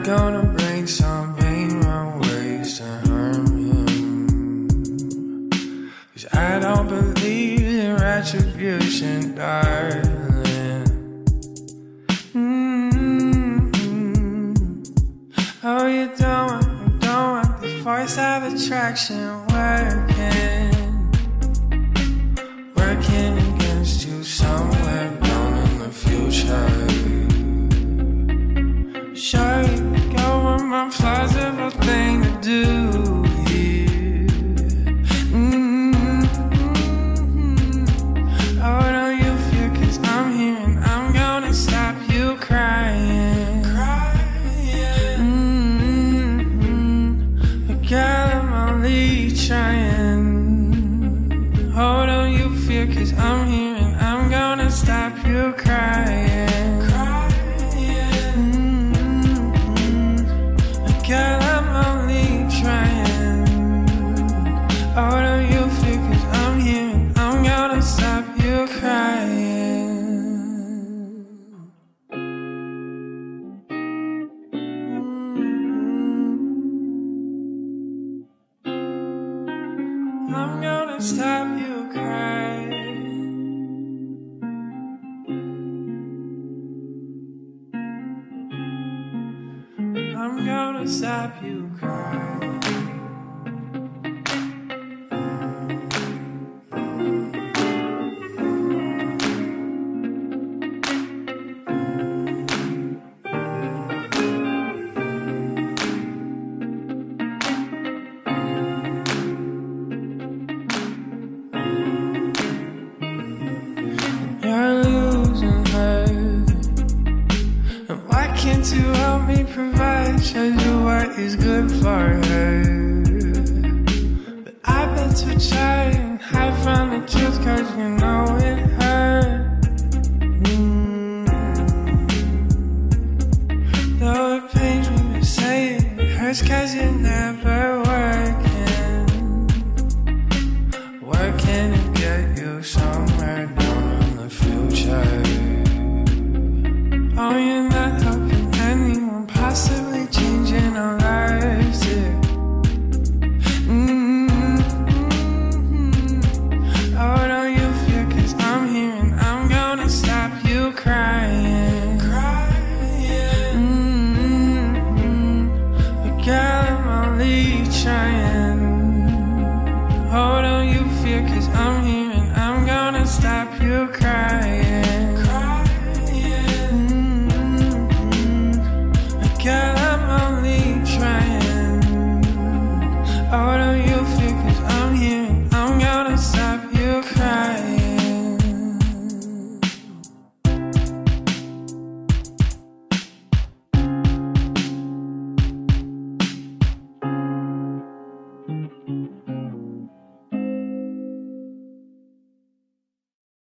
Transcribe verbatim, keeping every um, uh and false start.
gonna bring some rain wrong ways to harm him. Cause I don't believe in retribution, darling. Mm-hmm. Oh, you don't want, you don't want this force of attraction working, working against you somewhere down in the future. Sure, you go with my plausible thing to do here. Mm-hmm. Oh, don't you fear, cause I'm here and I'm gonna stop you crying. Crying. Mm-hmm. But girl, I'm only trying. Oh, don't you fear, cause I'm here and I'm gonna stop you crying. Girl, I'm only trying. Oh, don't you feel, cause I'm here and I'm gonna stop you crying. Mm-hmm. I'm gonna stop you crying. I'm gonna stop you crying. You're losing her, and why can't you help me provide? Show you what is good for her. But I bet you try and hide from the truth, cause you know it hurt. Mm. Though it pains me to say it, it hurts cause you're never working, working to get you somewhere down in the future. Oh, you're not helping anyone, possibly changing our lives here. Mm-hmm. Oh, don't you fear, cause I'm here and I'm gonna stop you crying. Crying. Mm-hmm. But girl, I'm only trying. Oh, don't you fear, cause I'm here and I'm gonna stop you crying.